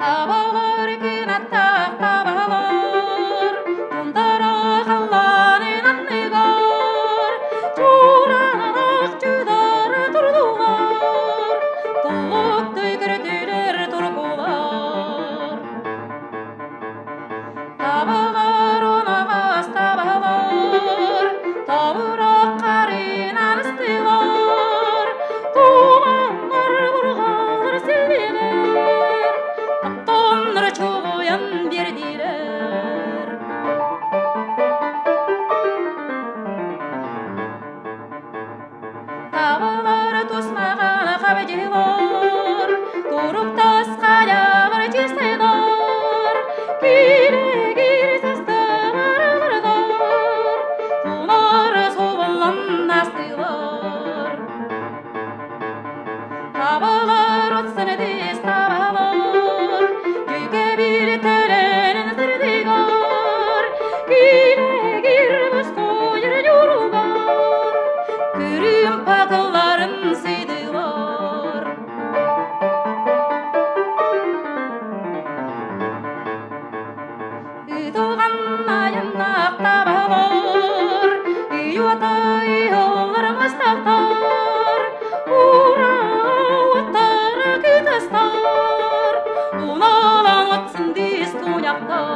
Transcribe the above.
Табалар кинаттақ табалар, тундара қалланын аннығар, чуранақ жүдары тұрдулар, тұллықтай күртілер тұрғулар. Табалар онағас табалар, табырақ қарин аныстылар, туманлар бұрғалар селбелер, таптонлар чоғоян бердилер. Табалар тусмаған қабыдылар, тұруқтас қаялар жестайлар, кире-кире састығарылардар, тұлары солбалан астылар. Табалар отсын дес табалар, күйге бір тәләнін сырдығар, кире-кире бұз қойыр юруғар, күрім пақыларын сыйдылар. Ұтылған айынақ табалар, үйуатай олар мастақтар, ура оттары күтастар, ұналан отсын дес туняқтар.